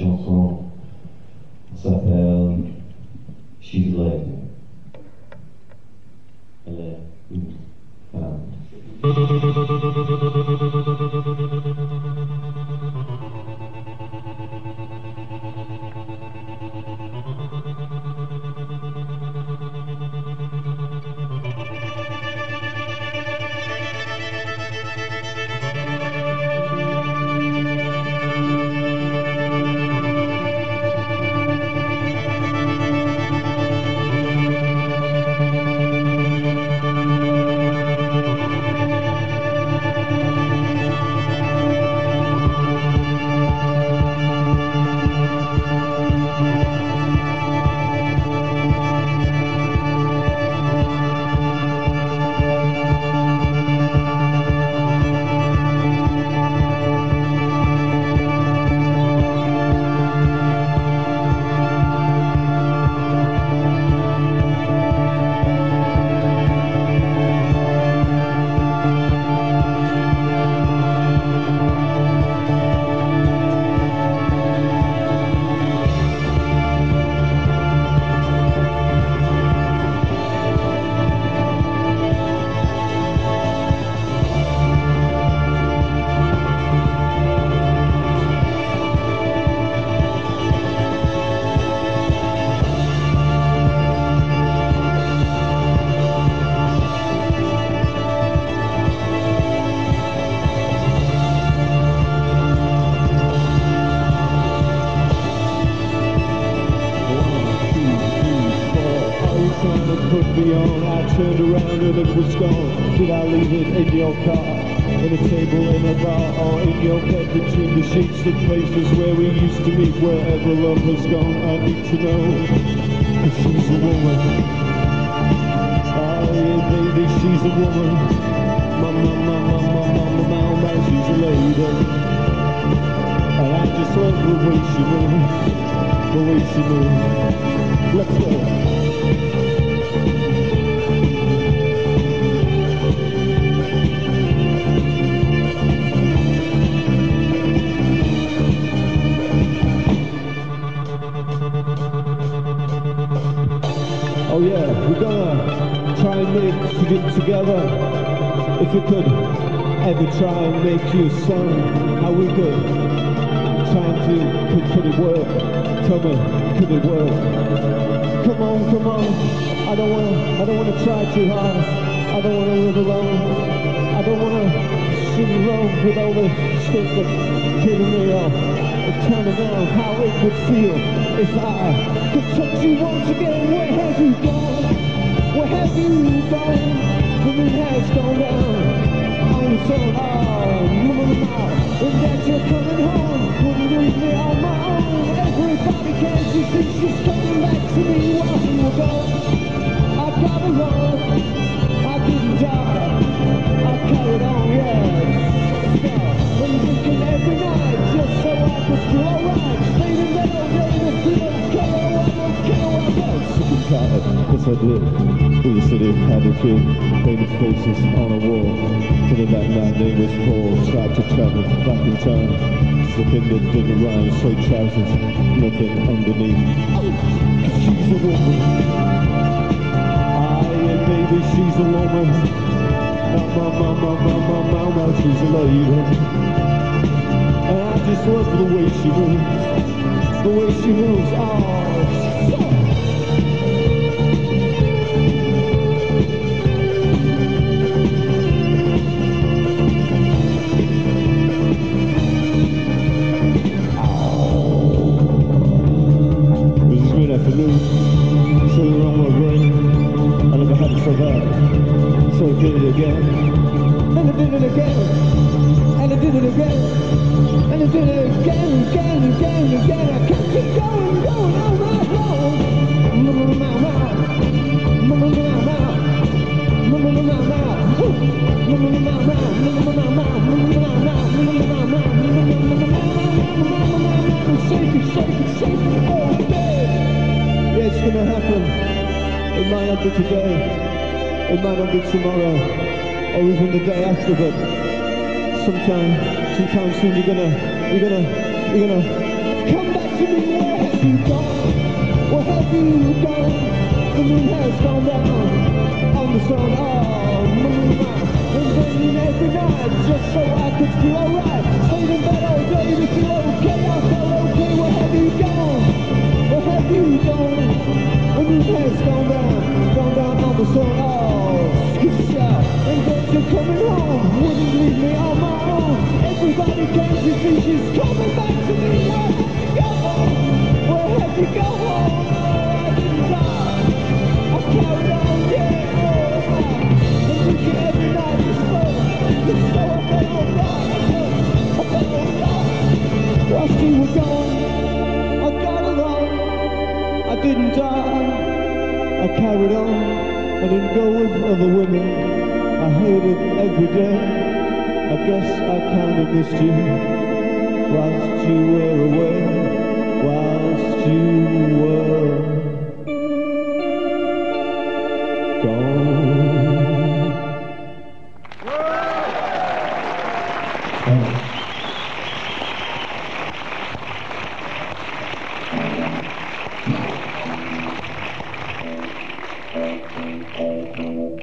chanson s'appelle She's a Lady. Elle est une femme. Put me on, I turned around and it was gone. Did I leave it in your car, in a table in a bar, or in your bed between the sheets, the places where we used to meet? Wherever love has gone, I need to know, 'cause she's a woman. Oh yeah, baby, she's a woman. Mama, she's a lady. And I just love the way she moves, the way she moves. Let's go. Oh yeah, we're gonna try and make it together. If you could ever try and make you a song, how we could could it work? Tell me, could it work? Come on, I don't wanna try too hard. I don't wanna live alone. I don't wanna sing alone with all the stuff that's killing me off. Tell me now how it would feel if I could touch you once again. Where have you gone? Where have you gone? The moon has gone down. I'm so hard, and that you're coming home. Wouldn't leave me on my own. Everybody can't you see she's coming back to me while you were gone? I got her wrong. I didn't die. I carried on, yes. I'm drinking every night just so I could feel alright. Stayed in bed all day to feel sick and tired, 'cause I did. In the city, had a kid, painted faces on a wall. Till that man name was Paul, tried to travel back in time. Slip in the dinner rhyme, straight trousers, nothing underneath. She's a woman. Aye, baby, she's a woman. Mama, she's a lady. And I just love the way she moves. The way she moves, oh, so. This is good afternoon. Something wrong with my brain. I never had it so bad. So I did it again. And I did it again. And I did it again. And I did it again. I can't keep going all night long. Shake it all day. Yeah, it's gonna happen. It might not be today. It might not be tomorrow, or even the day after, but sometime soon you're gonna come back to me, where have you gone? Where have you gone? The moon has gone down on the sun, oh, moon. And then every night, just so I could feel alright. Stayed in bed all day to feel okay, I felt okay. Where have you gone? Where have you gone? The moon has gone down on the sun, oh, skitch out. And then you're coming home, wouldn't leave me on my own. Everybody came to see she's coming back to me. Where have you gone? Where have you gone? I didn't die. I carried on, yeah, oh, and drinking every night, just so I felt alright. I felt alright. Whilst you were gone, I got along. I didn't die. I carried on. I didn't go with other women. I hated every day. I guess I kind of missed you whilst you were away, whilst you were gone. Thanks.